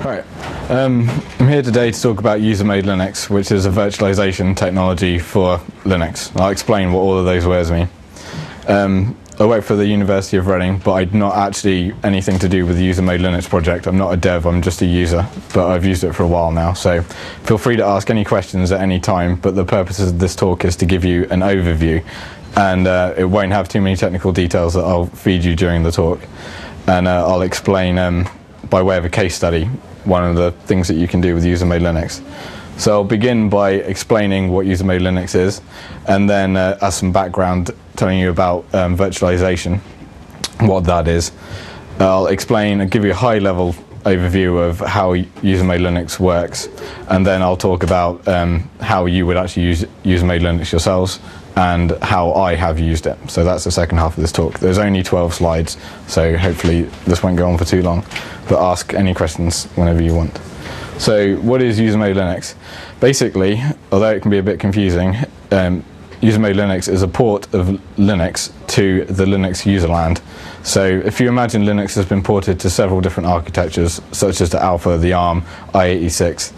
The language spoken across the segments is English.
Right. I'm here today to talk about user-made Linux, which is a virtualization technology for Linux. I'll explain what all of those words mean. I work for the University of Reading, but I'm not actually anything to do with the user-made Linux project. I'm not a dev, I'm just a user, but I've used it for a while now, so feel free to ask any questions at any time, but the purpose of this talk is to give you an overview, and it won't have too many technical details that I'll feed you during the talk. And I'll explain, by way of a case study, one of the things that you can do with user-made Linux. So I'll begin by explaining what user-made Linux is, and then as some background telling you about virtualization, what that is. I'll explain and give you a high-level overview of how user-made Linux works, and then I'll talk about how you would actually use user-made Linux yourselves and how I have used it. So that's the second half of this talk. There's only 12 slides, so hopefully this won't go on for too long, but ask any questions whenever you want. So what is user-made Linux? Basically, although it can be a bit confusing, user-made Linux is a port of Linux to the Linux userland. So if you imagine Linux has been ported to several different architectures, such as the Alpha, the ARM, x86,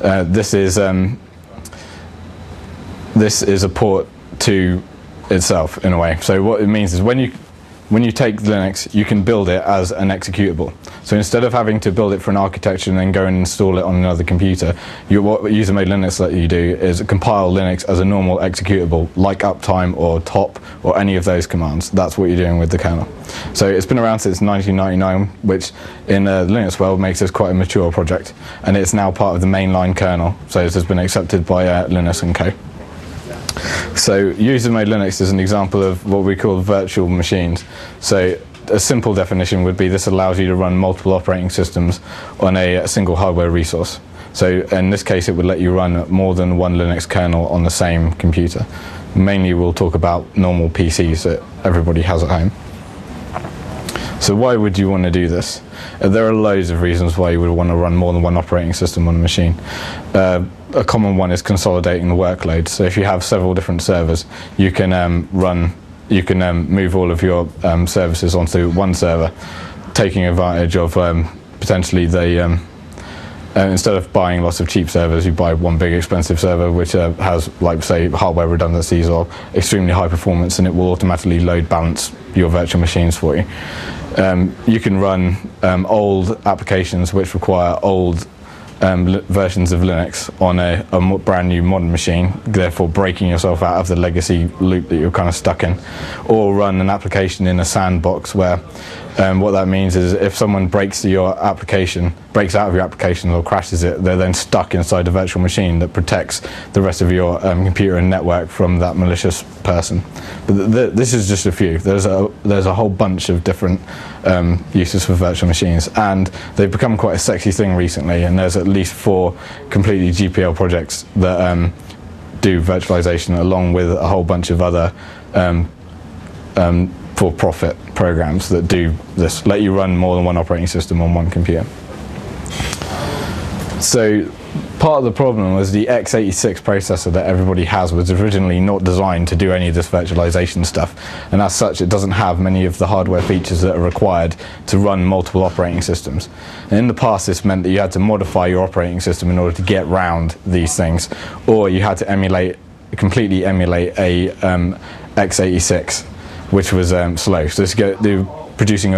this is a port to itself in a way. So what it means is when you take Linux, you can build it as an executable. So instead of having to build it for an architecture and then go and install it on another computer, what user-made Linux let you do is compile Linux as a normal executable, like uptime or top or any of those commands. That's what you're doing with the kernel. So it's been around since 1999, which in the Linux world makes this quite a mature project, and it's now part of the mainline kernel, so it has been accepted by Linus and Co. So user-made Linux is an example of what we call virtual machines. So a simple definition would be this allows you to run multiple operating systems on a single hardware resource. So in this case it would let you run more than one Linux kernel on the same computer. Mainly we'll talk about normal PCs that everybody has at home. So why would you want to do this? There are loads of reasons why you would want to run more than one operating system on a machine. A common one is consolidating the workload. So if you have several different servers, you can move all of your services onto one server, taking advantage of potentially the instead of buying lots of cheap servers, you buy one big expensive server which has, like, say, hardware redundancies or extremely high performance, and it will automatically load balance your virtual machines for you. You can run old applications which require old versions of Linux on a brand new modern machine, therefore breaking yourself out of the legacy loop that you're kind of stuck in, or run an application in a sandbox where what that means is if someone breaks out of your application or crashes it, they're then stuck inside a virtual machine that protects the rest of your computer and network from that malicious person. But this is just a few. There's a whole bunch of different uses for virtual machines, and they've become quite a sexy thing recently, and there's at least 4 completely GPL projects that do virtualization, along with a whole bunch of other for-profit programs that do this, let you run more than one operating system on one computer. So part of the problem was the x86 processor that everybody has was originally not designed to do any of this virtualization stuff, and as such it doesn't have many of the hardware features that are required to run multiple operating systems. And in the past this meant that you had to modify your operating system in order to get around these things, or you had to completely emulate a x86, which was slow. So they're producing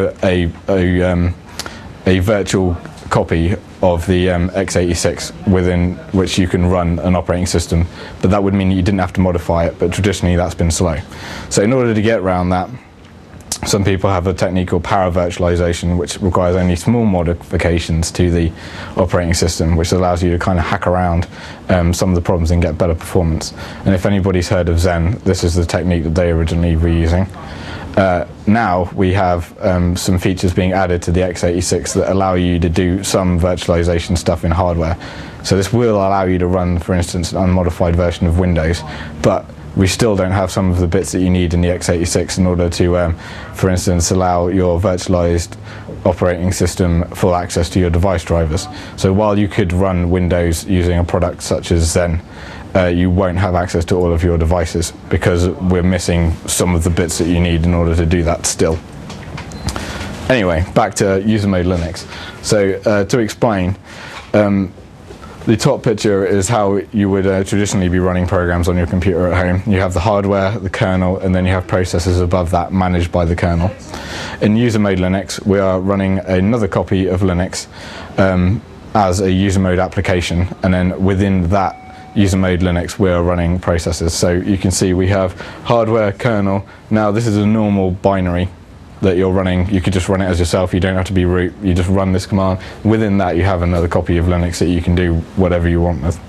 a virtual copy of the x86 within which you can run an operating system, but that would mean that you didn't have to modify it, but traditionally that's been slow. So in order to get around that, some people have a technique called para virtualization, which requires only small modifications to the operating system, which allows you to kind of hack around some of the problems and get better performance. And if anybody's heard of Zen, this is the technique that they originally were using. Now we have some features being added to the x86 that allow you to do some virtualization stuff in hardware. So this will allow you to run, for instance, an unmodified version of Windows, but we still don't have some of the bits that you need in the x86 in order to, for instance, allow your virtualized operating system full access to your device drivers. So while you could run Windows using a product such as Zen, you won't have access to all of your devices because we're missing some of the bits that you need in order to do that still. Anyway, back to user-made Linux. So to explain, the top picture is how you would traditionally be running programs on your computer at home. You have the hardware, the kernel, and then you have processes above that managed by the kernel. In user-made Linux, we are running another copy of Linux as a user-mode application, and then within that user-made Linux, we are running processes. So you can see we have hardware, kernel. Now this is a normal binary that you're running. You could just run it as yourself. You don't have to be root. You just run this command. Within that, you have another copy of Linux that you can do whatever you want with.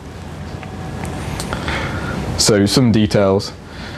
So some details.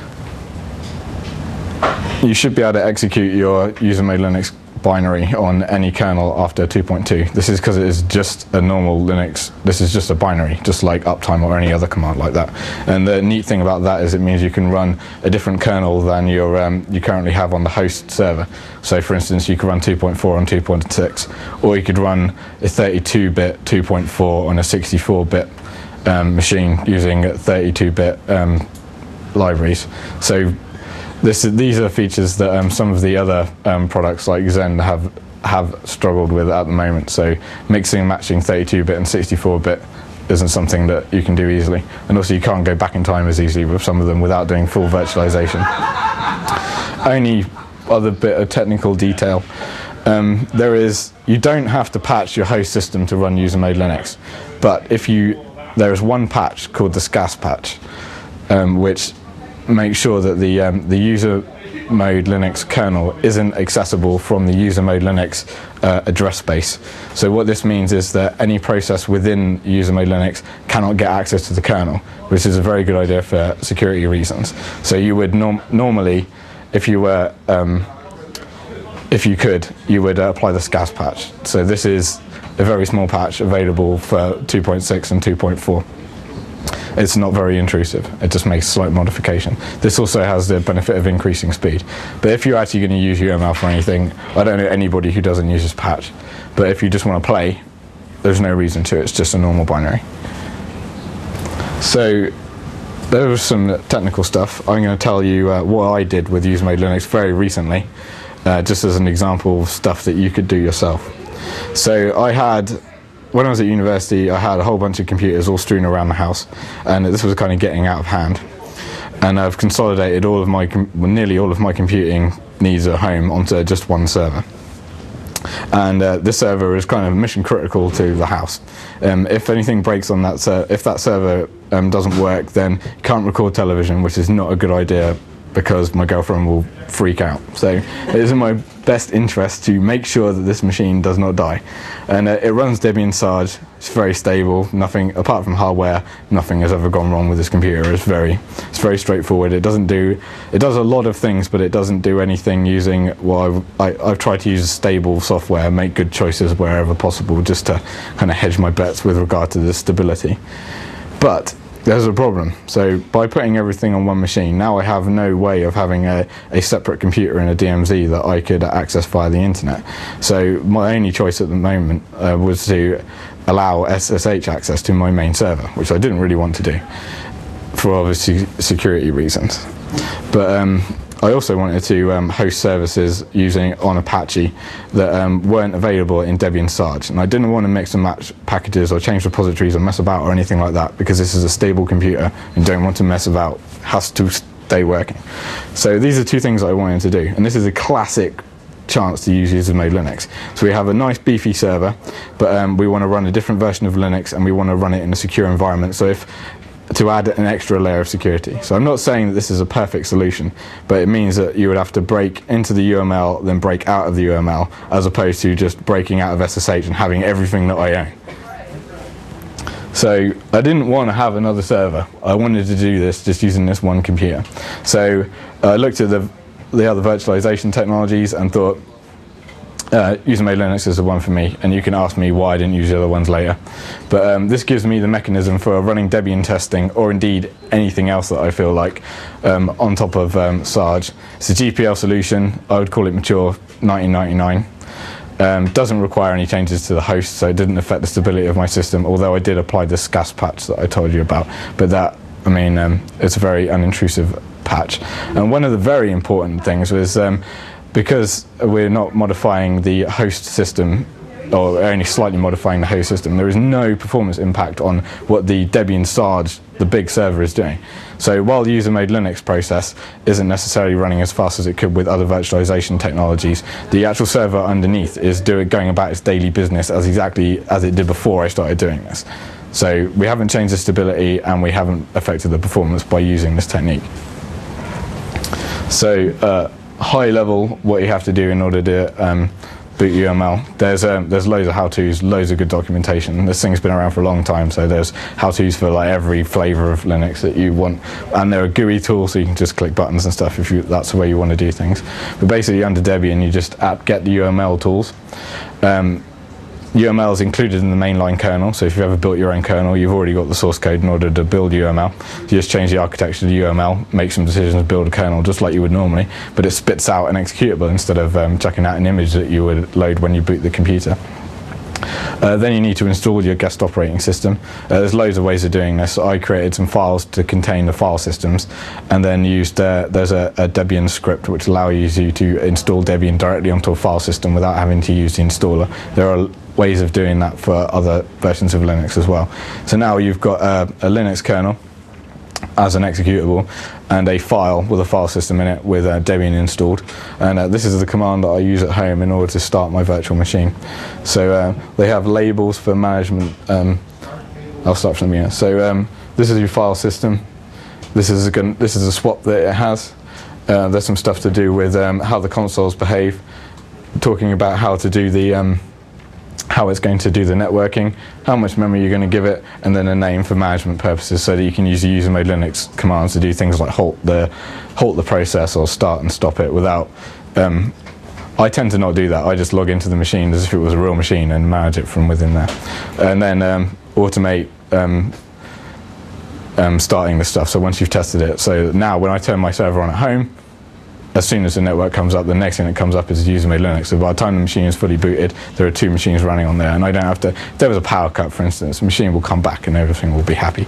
You should be able to execute your user-made Linux binary on any kernel after 2.2. This is because it is just a normal Linux. This is just a binary, just like uptime or any other command like that. And the neat thing about that is it means you can run a different kernel than you currently have on the host server. So for instance, you could run 2.4 on 2.6, or you could run a 32-bit 2.4 on a 64-bit machine using 32-bit libraries. So these are features that some of the other products like Zen have struggled with at the moment. So mixing and matching 32-bit and 64-bit isn't something that you can do easily. And also you can't go back in time as easily with some of them without doing full virtualization. Only other bit of technical detail. You don't have to patch your host system to run user-made Linux. But there is one patch called the SCAS patch, which make sure that the user mode Linux kernel isn't accessible from the user mode Linux address space. So what this means is that any process within user mode Linux cannot get access to the kernel, which is a very good idea for security reasons. So you would normally, if you could, you would apply the SCAS patch. So this is a very small patch available for 2.6 and 2.4. It's not very intrusive. It just makes a slight modification. This also has the benefit of increasing speed. But if you're actually going to use UML for anything, I don't know anybody who doesn't use this patch. But if you just want to play, there's no reason to. It's just a normal binary. So there was some technical stuff. I'm going to tell you what I did with user-made Linux very recently, just as an example of stuff that you could do yourself. So when I was at university, I had a whole bunch of computers all strewn around the house, and this was kind of getting out of hand. And I've consolidated nearly all of my computing needs at home onto just one server. And this server is kind of mission critical to the house. If anything breaks on that if that server doesn't work, then you can't record television, which is not a good idea because my girlfriend will freak out. So it is in my best interest to make sure that this machine does not die. And it runs Debian Sarge. It's very stable. Nothing apart from hardware, nothing has ever gone wrong with this computer. It's very straightforward. It does a lot of things, but it doesn't do anything using I've tried to use stable software, make good choices wherever possible, just to kind of hedge my bets with regard to the stability. But there's a problem. So by putting everything on one machine, now I have no way of having a separate computer in a DMZ that I could access via the internet. So my only choice at the moment was to allow SSH access to my main server, which I didn't really want to do for obviously security reasons. But I also wanted to host services on Apache that weren't available in Debian Sarge, and I didn't want to mix and match packages or change repositories or mess about or anything like that, because this is a stable computer and don't want to mess about. It has to stay working. So these are two things I wanted to do, and this is a classic chance to use user-made Linux. So we have a nice beefy server, but we want to run a different version of Linux, and we want to run it in a secure environment. So to add an extra layer of security. So I'm not saying that this is a perfect solution, but it means that you would have to break into the UML, then break out of the UML, as opposed to just breaking out of SSH and having everything that I own. So I didn't want to have another server. I wanted to do this just using this one computer. So I looked at the other virtualization technologies and thought, user-made Linux is the one for me, and you can ask me why I didn't use the other ones later. But this gives me the mechanism for running Debian testing, or indeed anything else that I feel like, on top of Sarge. It's a GPL solution. I would call it mature 1999. Doesn't require any changes to the host, so it didn't affect the stability of my system, although I did apply the SCAS patch that I told you about. But it's a very unintrusive patch. And one of the very important things was because we're not modifying the host system, or only slightly modifying the host system, there is no performance impact on what the Debian Sarge, the big server, is doing. So while the user-made Linux process isn't necessarily running as fast as it could with other virtualization technologies, the actual server underneath is going about its daily business as exactly as it did before I started doing this. So we haven't changed the stability and we haven't affected the performance by using this technique. So high level, what you have to do in order to boot UML. There's loads of how-tos, loads of good documentation. This thing's been around for a long time, so there's how-tos for like every flavor of Linux that you want, and there are GUI tools, so you can just click buttons and stuff if that's the way you want to do things. But basically, under Debian, you just get the UML tools. UML is included in the mainline kernel, so if you've ever built your own kernel, you've already got the source code in order to build UML. You just change the architecture to UML, make some decisions, build a kernel just like you would normally, but it spits out an executable instead of chucking out an image that you would load when you boot the computer. Then you need to install your guest operating system. There's loads of ways of doing this. I created some files to contain the file systems, and then there's a Debian script which allows you to install Debian directly onto a file system without having to use the installer. There are ways of doing that for other versions of Linux as well. So now you've got a Linux kernel as an executable and a file with a file system in it with Debian installed, and this is the command that I use at home in order to start my virtual machine. So they have labels for management. I'll start from the beginning. So this is your file system. This is a swap that it has. There's some stuff to do with how the consoles behave, talking about how to do the how it's going to do the networking, how much memory you're going to give it, and then a name for management purposes so that you can use the user-made Linux commands to do things like halt the process or start and stop it without... I tend to not do that. I just log into the machine as if it was a real machine and manage it from within there. And then automate starting the stuff, so once you've tested it. So now when I turn my server on at home, as soon as the network comes up, the next thing that comes up is user-made Linux. So by the time the machine is fully booted, there are 2 machines running on there, and I don't have to... If there was a power cut, for instance, the machine will come back and everything will be happy.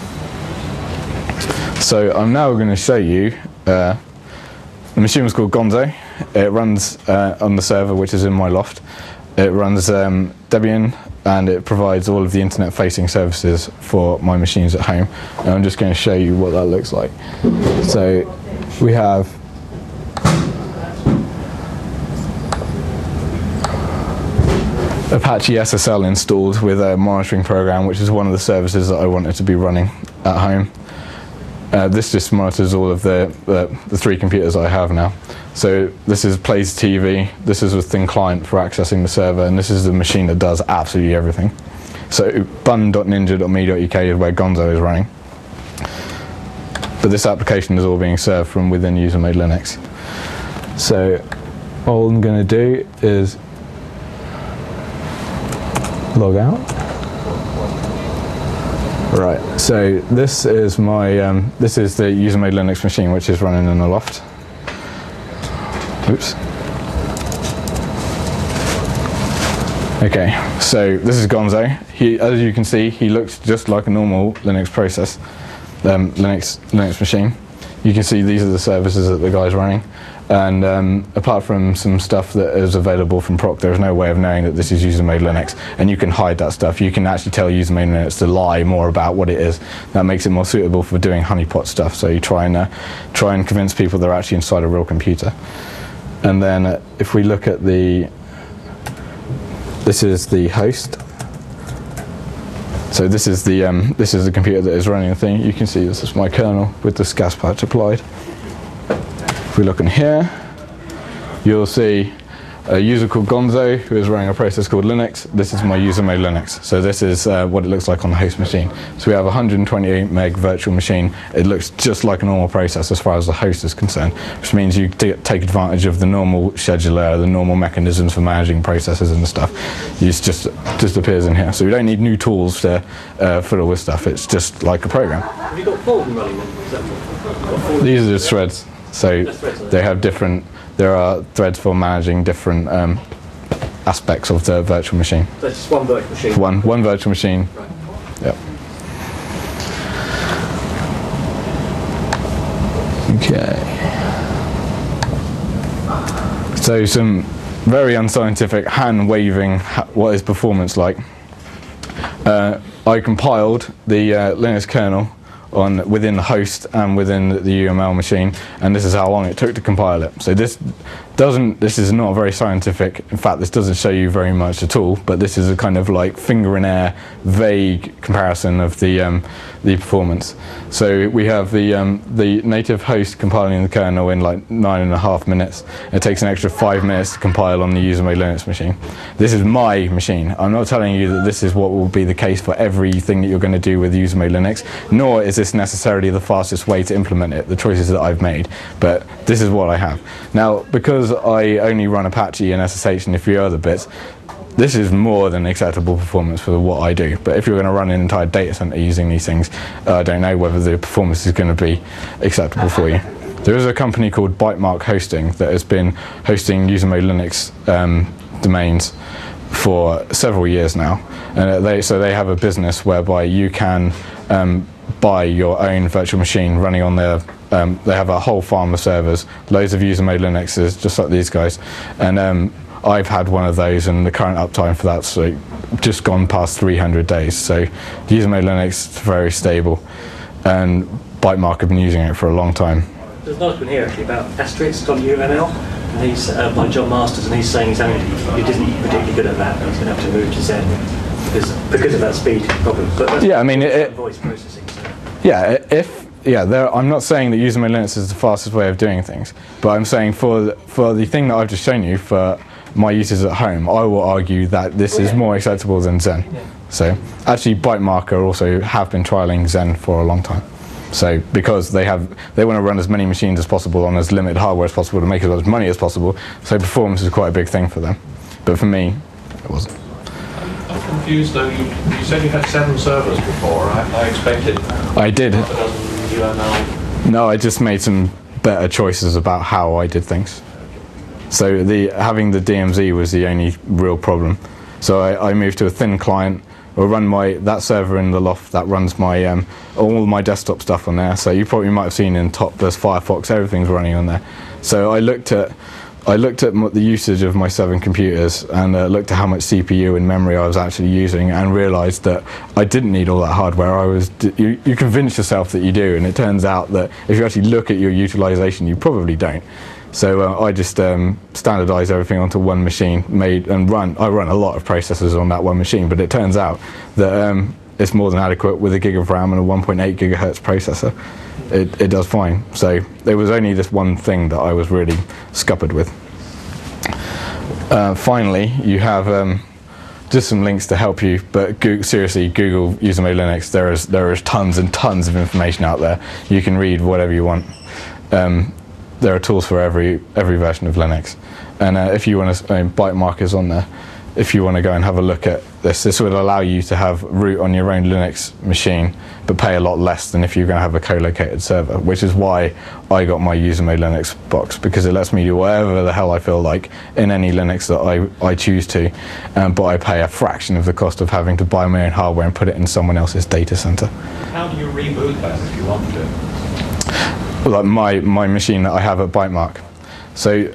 So I'm now going to show you... the machine was called Gonzo. It runs on the server, which is in my loft. It runs Debian, and it provides all of the internet-facing services for my machines at home. And I'm just going to show you what that looks like. So we have... Apache SSL installed with a monitoring program, which is one of the services that I wanted to be running at home. This just monitors all of the 3 computers I have now. So this is plays TV, this is a thin client for accessing the server, and this is the machine that does absolutely everything. So bun.ninja.me.uk is where Gonzo is running. But this application is all being served from within user-made Linux. So all I'm going to do is log out. Right, so this is my this is the user-made Linux machine which is running in the loft. Oops. Okay, so this is Gonzo. As you can see, he looks just like a normal Linux process, Linux machine. You can see these are the services that the guy's running. And apart from some stuff that is available from proc, there's no way of knowing that this is user-made Linux, and you can hide that stuff. You can actually tell user-made Linux to lie more about what it is. That makes it more suitable for doing honeypot stuff. So you try and convince people they're actually inside a real computer. And then if we look at this is the host. So this is the computer that is running the thing. You can see this is my kernel with the SCAS patch applied. If we look in here, you'll see a user called Gonzo who is running a process called Linux. This is my user-made Linux. So this is what it looks like on the host machine. So we have a 128 meg virtual machine. It looks just like a normal process as far as the host is concerned, which means you take advantage of the normal scheduler, the normal mechanisms for managing processes and stuff. It just appears in here. So we don't need new tools to fiddle with stuff. It's just like a program. Have you got Fulton running then? These are just threads. So they have different... There are threads for managing different aspects of the virtual machine. So it's just one virtual machine? One virtual machine. Right. Yep. Okay. So some very unscientific hand waving, what is performance like. I compiled the Linux kernel within the host and within the UML machine, and this is how long it took to compile it. So this is not very scientific. In fact, this doesn't show you very much at all, but this is a kind of like finger in air, vague comparison of the performance. So we have the native host compiling the kernel in like 9.5 minutes. It takes an extra 5 minutes to compile on the user-made Linux machine. This is my machine. I'm not telling you that this is what will be the case for everything that you're going to do with user-made Linux, nor is this necessarily the fastest way to implement it, the choices that I've made, but this is what I have. Now, because I only run Apache and SSH and a few other bits, this is more than acceptable performance for what I do. But if you're going to run an entire data center using these things, I don't know whether the performance is going to be acceptable for you. There is a company called Bytemark Hosting that has been hosting user-made Linux domains for several years now, and they have a business whereby you can buy your own virtual machine running on their they have a whole farm of servers, loads of user-made Linuxes, just like these guys, and I've had one of those, and the current uptime for that's like just gone past 300 days. So user-made Linux is very stable, and Bytemark have been using it for a long time. There's an article here actually about Asterisk.uml, and he's by John Masters, and he's saying he isn't particularly good at that, and he's going to have to move to Zen because of that speed problem. But that's yeah, I mean, voice processing. So. Yeah, I'm not saying that user-made Linux is the fastest way of doing things, but I'm saying for the thing that I've just shown you, for my uses at home, I will argue that this is more acceptable than Zen. Yeah. So actually Bytemark also have been trialing Zen for a long time. So because they want to run as many machines as possible on as limited hardware as possible to make as much money as possible, so performance is quite a big thing for them. But for me, it wasn't. I'm confused though, you said you had 7 servers before, right? I expected I did. half a dozen UML. No, I just made some better choices about how I did things. So having the DMZ was the only real problem. So I moved to a thin client, or run that server in the loft that runs my all my desktop stuff on there. So you probably might have seen in top there's Firefox, everything's running on there. So I looked at the usage of my 7 computers and looked at how much CPU and memory I was actually using, and realized that I didn't need all that hardware. You convince yourself that you do, and it turns out that if you actually look at your utilization, you probably don't. So I just standardized everything onto one machine, I run a lot of processors on that one machine, but it turns out that it's more than adequate with a gig of RAM and a 1.8 gigahertz processor. It does fine. So there was only this one thing that I was really scuppered with. Finally, you have just some links to help you, but seriously, Google user-made Linux. There is tons and tons of information out there. You can read whatever you want. There are tools for every version of Linux, and if you want to, Bytemark is on there. If you want to go and have a look at this would allow you to have root on your own Linux machine, but pay a lot less than if you're going to have a co-located server, which is why I got my user-made Linux box, because it lets me do whatever the hell I feel like in any Linux that I choose to, but I pay a fraction of the cost of having to buy my own hardware and put it in someone else's data center. How do you reboot that if you want to? Like my machine that I have at Bytemark. So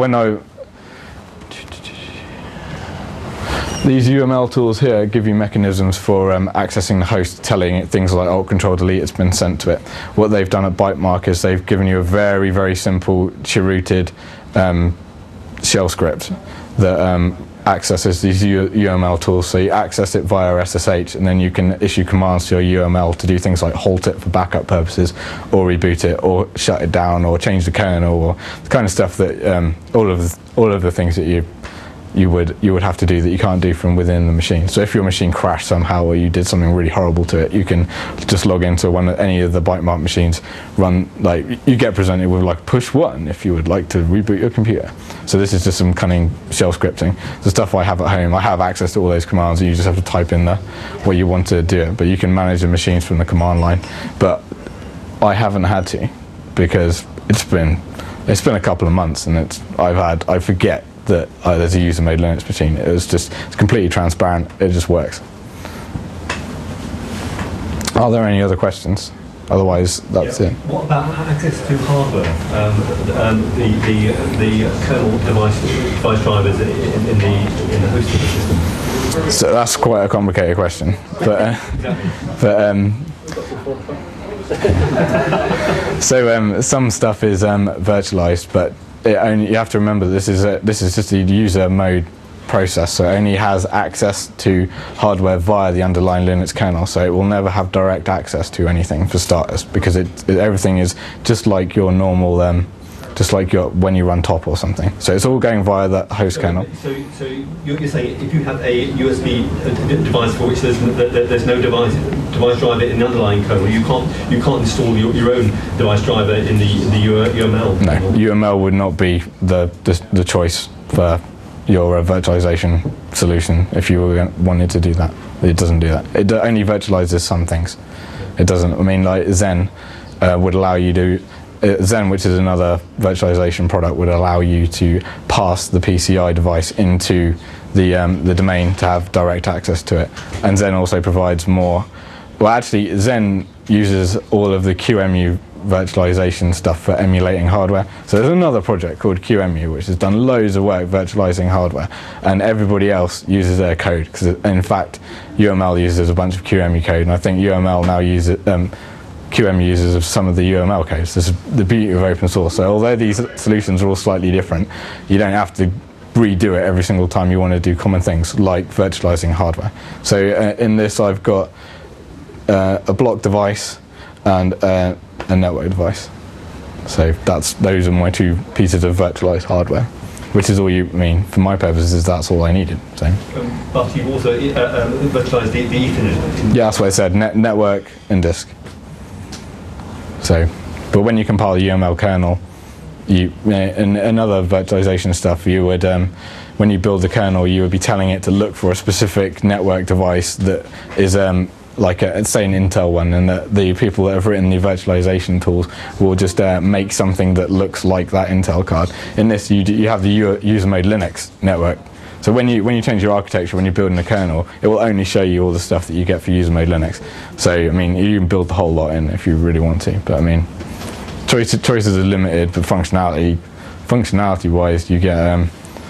these UML tools here give you mechanisms for accessing the host, telling it things like Alt Control Delete, it's been sent to it. What they've done at Bytemark is they've given you a very, very simple chrooted shell script that accesses these UML tools. So you access it via SSH, and then you can issue commands to your UML to do things like halt it for backup purposes, or reboot it, or shut it down, or change the kernel, or the kind of stuff that all of the things that you would have to do that you can't do from within the machine. So if your machine crashed somehow, or you did something really horrible to it, you can just log into any of the Bytemark machines, you get presented with like push 1 if you would like to reboot your computer. So this is just some cunning shell scripting. The stuff I have at home, I have access to all those commands, and you just have to type in what you want to do it. But you can manage the machines from the command line. But I haven't had to, because it's been a couple of months, and I forget that there's a user-made Linux machine. It's completely transparent. It just works. Are there any other questions? Otherwise, that's it. What about access to hardware? The kernel device drivers in the hosting system. So that's quite a complicated question, but so some stuff is virtualized, but you have to remember this is just a user mode process, so it only has access to hardware via the underlying Linux kernel, so it will never have direct access to anything for starters, because everything is just like your normal, just like when you run top or something. So it's all going via that host kernel. So you're saying if you have a USB device for which there's no device driver in the underlying kernel, you can't install your own device driver in the UML. No, UML would not be the choice for your virtualization solution if you wanted to do that. It doesn't do that. It only virtualizes some things. It doesn't. I mean, like Zen would allow you to. Zen, which is another virtualization product, would allow you to pass the PCI device into the domain to have direct access to it. And Zen also provides more. Well, actually, Zen uses all of the QEMU virtualization stuff for emulating hardware. So there's another project called QEMU which has done loads of work virtualizing hardware, and everybody else uses their code, because in fact UML uses a bunch of QEMU code, and I think UML now uses QEMU uses some of the UML codes. This is the beauty of open source. So although these solutions are all slightly different, you don't have to redo it every single time you want to do common things like virtualizing hardware. So in this I've got a block device and a network device. So those are my two pieces of virtualized hardware, which is all for my purposes, that's all I needed. So. But you've also virtualized the Ethernet. Yeah, that's what I said, network and disk. So, but when you compile the UML kernel, and other virtualization stuff, you would, when you build the kernel, you would be telling it to look for a specific network device that is like say an Intel one, and the people that have written the virtualization tools will just make something that looks like that Intel card. In this, you have the user mode Linux network. So when you change your architecture, when you're building a kernel, it will only show you all the stuff that you get for user mode Linux. So I mean, you can build the whole lot in if you really want to. But I mean, choices are limited, but functionality-wise, you get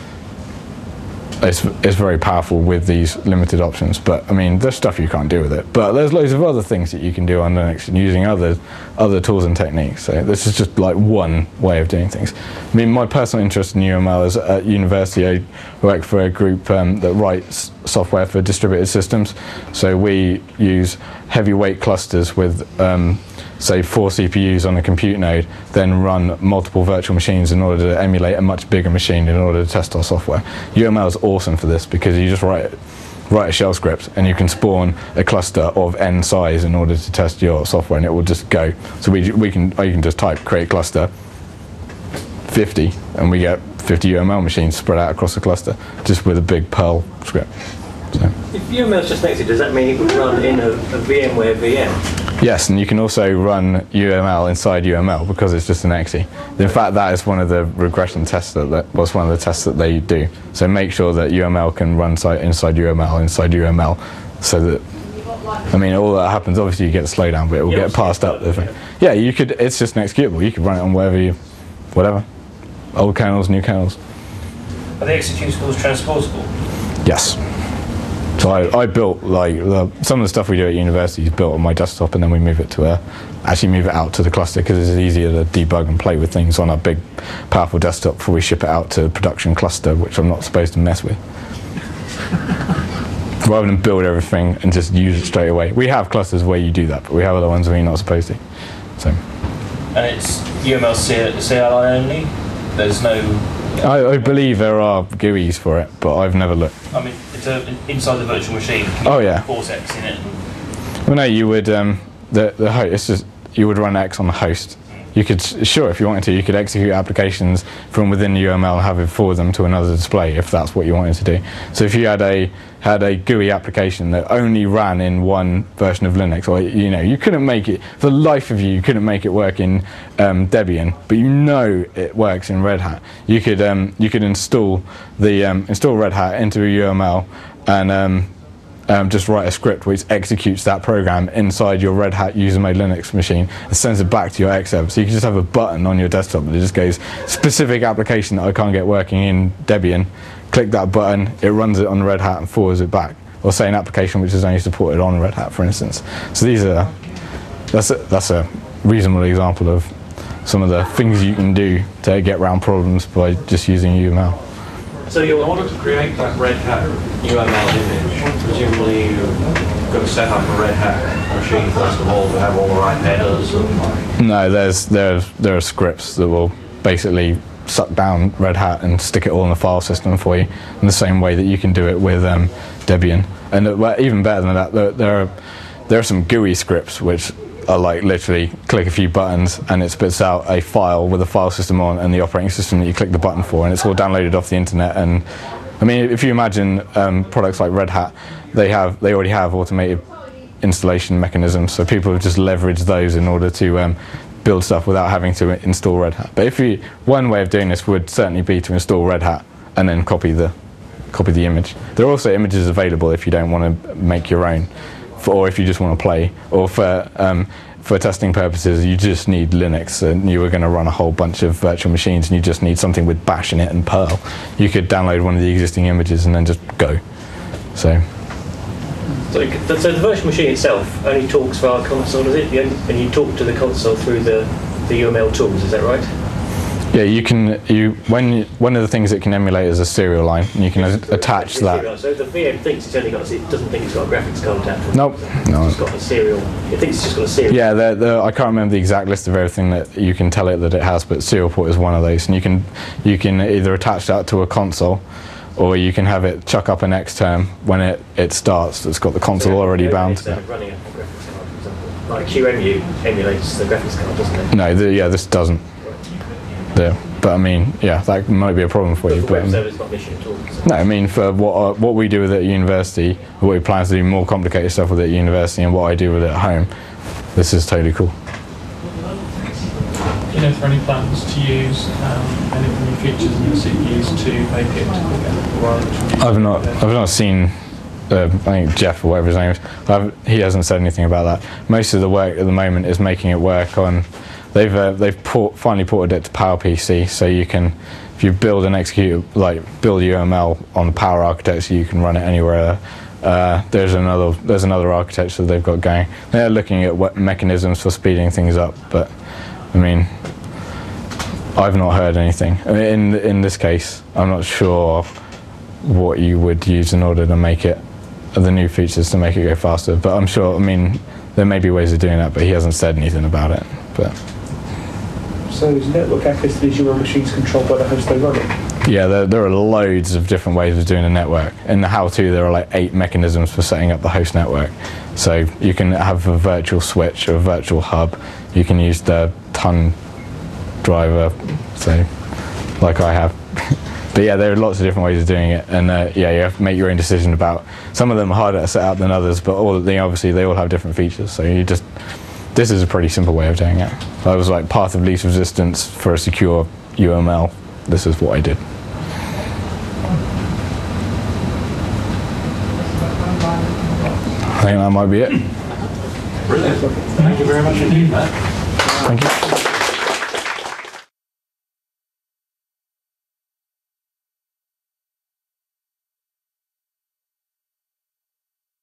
it's very powerful with these limited options. But I mean, there's stuff you can't do with it. But there's loads of other things that you can do on Linux using other tools and techniques. So this is just like one way of doing things. I mean, my personal interest in UML is at university. I work for a group that writes software for distributed systems. So we use heavyweight clusters with say 4 CPUs on a compute node, then run multiple virtual machines in order to emulate a much bigger machine in order to test our software. UML is awesome for this because you just write a shell script and you can spawn a cluster of n size in order to test your software, and it will just go. So you can just type create cluster 50 and we get 50 UML machines spread out across the cluster just with a big Perl script. So. If UML is just next to it, does that mean it would run in a VMware VM? Yes, and you can also run UML inside UML because it's just an exe. In fact, that is one of the regression tests that was one of the tests that they do. So make sure that UML can run inside UML, so that, I mean, all that happens, obviously you get the slowdown, but it will get passed up the thing. Yeah, you could, it's just an executable. You could run it on whatever. Old kernels, new kernels. Are the executables transportable? Yes. So I built some of the stuff we do at university is built on my desktop, and then we move it out to the cluster because it's easier to debug and play with things on a big, powerful desktop before we ship it out to production cluster, which I'm not supposed to mess with. Rather than build everything and just use it straight away. We have clusters where you do that, but we have other ones where you're not supposed to. So. And it's UML CLI only? There's no... I believe there are GUIs for it, but I've never looked. I mean, it's inside the virtual machine. Oh yeah. Cortex in it. Well, no, you would the host. It's just you would run X on the host. You could, sure, if you wanted to, you could execute applications from within the UML and have it forward them to another display if that's what you wanted to do. So if you had a GUI application that only ran in one version of Linux, or you couldn't make it for the life of you couldn't make it work in Debian, but it works in Red Hat. You could install Red Hat into a UML just write a script which executes that program inside your Red Hat user-made Linux machine and sends it back to your Xserver. So you can just have a button on your desktop that just goes, specific application that I can't get working in Debian, click that button, it runs it on Red Hat and forwards it back. Or say an application which is only supported on Red Hat, for instance. So that's a reasonable example of some of the things you can do to get around problems by just using UML. So in order to create that Red Hat UML image, presumably you've got to set up a Red Hat machine first of all to have all the right headers. No, there are scripts that will basically suck down Red Hat and stick it all in the file system for you in the same way that you can do it with Debian. And even better than that, there are some GUI scripts which are like literally click a few buttons and it spits out a file with a file system on and the operating system that you click the button for, and it's all downloaded off the internet. And I mean, if you imagine products like Red Hat, they already have automated installation mechanisms, so people have just leveraged those in order to build stuff without having to install Red Hat. But one way of doing this would certainly be to install Red Hat and then copy the image. There are also images available if you don't want to make your own, or if you just want to play, or for testing purposes you just need Linux and you were going to run a whole bunch of virtual machines and you just need something with Bash in it and Perl. You could download one of the existing images and then just go. So the virtual machine itself only talks via console, does it? And you talk to the console through the UML tools, is that right? Yeah, one of the things it can emulate is a serial line, and you can attach that. So the VM thinks it doesn't think it's got a graphics card attached. Nope, no. It's got a serial. It thinks it's just got a serial. Yeah, I can't remember the exact list of everything that you can tell it that it has, but serial port is one of those, and you can either attach that to a console, or you can have it chuck up an Xterm when it starts. It's got the console already bound. Instead of running a graphics card, for example, like QEMU emulates the graphics card, doesn't it? No, this doesn't. But I mean, yeah, that might be a problem for you. But web server's not an issue at all. So. No, I mean, for what we do with it at university, what we plan to do more complicated stuff with it at university, and what I do with it at home, this is totally cool. Do you know if there are any plans to use any of the new features in the CPUs to make it? I've not seen. I think Jeff or whatever his name is. He hasn't said anything about that. Most of the work at the moment is making it work on. They've finally ported it to PowerPC, so you can, if you build and execute, build UML on the Power architecture, you can run it anywhere. There's another architecture they've got going. They're looking at what mechanisms for speeding things up, but I mean, I've not heard anything. I mean, in this case, I'm not sure what you would use in order to make it, the new features to make it go faster. But I'm sure. I mean, there may be ways of doing that, but he hasn't said anything about it. But. So is network access to these UML machines controlled by the host they run it? Yeah, there are loads of different ways of doing a network. In the how-to, there are like 8 mechanisms for setting up the host network. So you can have a virtual switch or a virtual hub. You can use the TUN driver, so like I have. But yeah, there are lots of different ways of doing it, and yeah, you have to make your own decision about. Some of them are harder to set up than others, but obviously they all have different features. So this is a pretty simple way of doing it. I was like path of least resistance for a secure UML. This is what I did. I think that might be it. Brilliant. Thank you very much indeed, Matt. Thank you.